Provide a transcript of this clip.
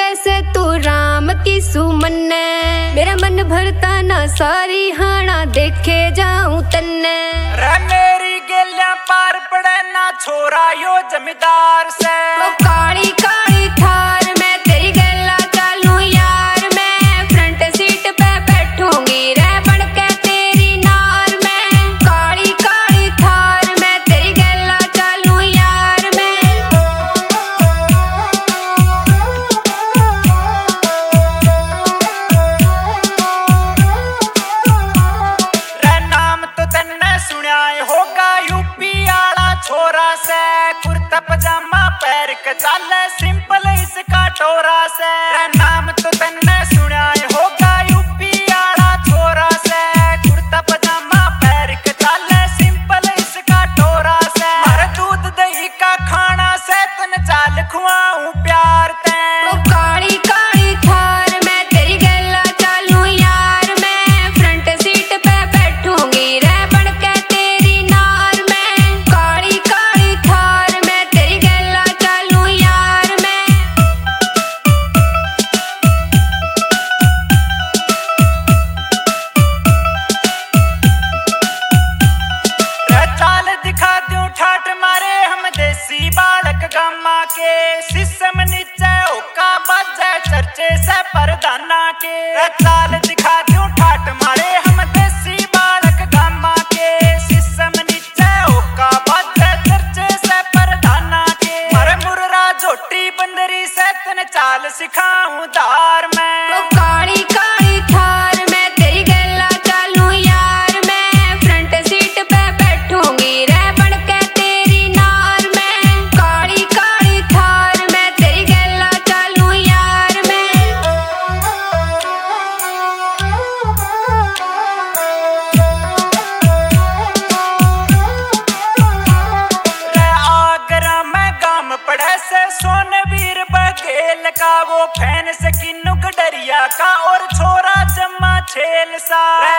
जैसे तू राम की सुमन, मेरा मन भरता ना सारी हाना देखे जाऊं तन्ने। रे मेरी गेलियां पार पड़े ना छोरा यो जमींदार से। ओ काली काली थार में तेरी गला चलूं यार, मैं फ्रंट सीट पे बैठूंगी रे बन के तेरी नार में। काली काली थार में तेरी गला चलूं यार मैं। रे नाम तो तन्ने सुनिया होगा यूपी आला छोरा से। कुर्ता पजामा पैर के चाले सिंपल इसका टोरा से। रे नाम तो तन्ने सुनिया होगा यूपी आला छोरा से। कुर्ता पजामा पैर के चाले सिंपल इसका टोरा से। हर दूध दही का खाना से तन चाल खुआऊं प्यार ते। ओ काली काली थार में तेरी गला चलूं यार, मैं फ्रंट सीट पे बैठूंगी रे बन के तेरी नार में। काली काली थार में तेरी गला चलूं यार मैं। रे चाल दिखा दूं ठाट मारे हम देसी बालक गामा के। सिस्टम नीचे ओका बाजे चर्चे से परदाना के। रे चाल दिखा दूं ठाट मारे हम देसी बालक गामा के। सिस्टम नीचे ओका बाजे चर्चे से परदाना के। मरे मुर्रा झोटी बंदरी से तन चाल सिखाऊं धार में। ओ काली काली थार में तेरी गला चलूं यार, मैं फ्रंट सीट पे बैठूंगी रे बन के तेरी नार में। काली काली थार में तेरी गला चलूं यार मैं। रे आगरा में गाम पड़े से सोनवीर बघेल का। वो फैन से किन्नू गडरिया का और छोरा जम्मा छेल सा।